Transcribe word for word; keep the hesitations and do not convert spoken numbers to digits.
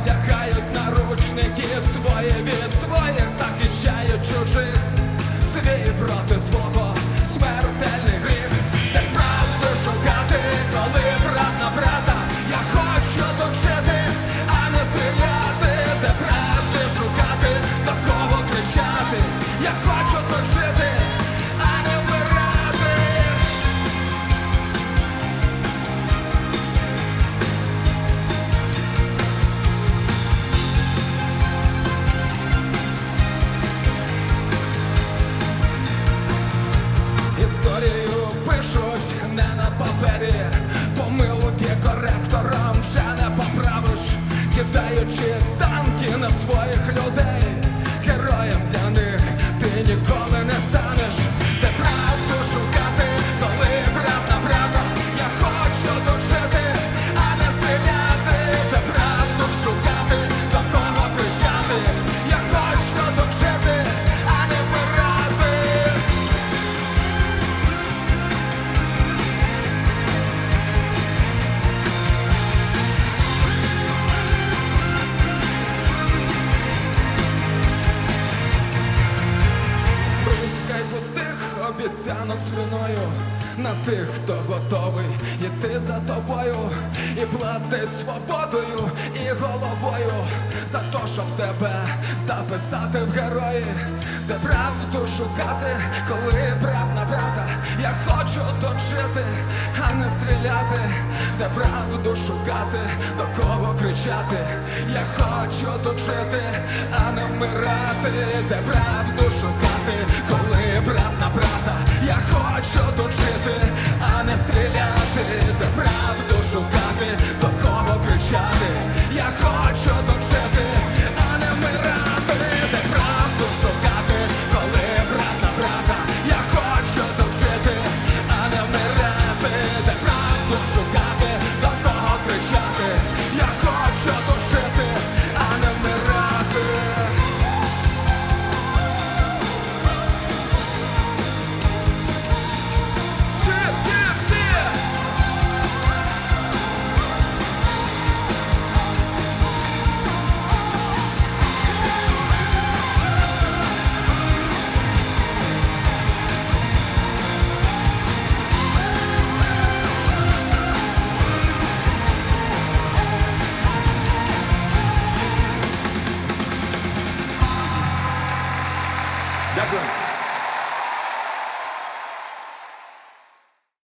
одягають наручники свої від своїх, захищають чужих, свій проти свого, смертельний гріх. Де ж правду шукати, коли брат на брата? Я хочу тут жити, а не стріляти. Де правди шукати, до кого кричати? Я хочу тут жити, а не вмирати. Історію пишуть не на папері, помилки коректором вже не поправиш, кидаючи танки на своїх людей. Героєм для них ти ніколи не станеш. Де правду шукати, коли брат на брата? Я хочу тут жити, а не стріляти. Де правду шукати, до кого кричати? Я хочу тут жити, а не вмирати. Бризкай пустих обіцянок слюною на тих, хто готовий іти за тобою, і плати свободою і головою за то, щоб тебе записати в герої. Де правду шукати, коли брат на брата? Я хочу тут жити, а не стріляти. Де правду шукати, до кого кричати? Я хочу тут жити, а не вмирати. Де правду шукати, коли брат на брата? Я хочу тут жити, а не стріляти. Де правду шукати, до кого кричати? Я хочу тут жити, а не вмирати. Де правду шукати, коли брат на брата? Я хочу тут жити, а не вмирати. Де правду шукати, до кого кричати? Я хочу тут жити, а не вмирати. Дякую.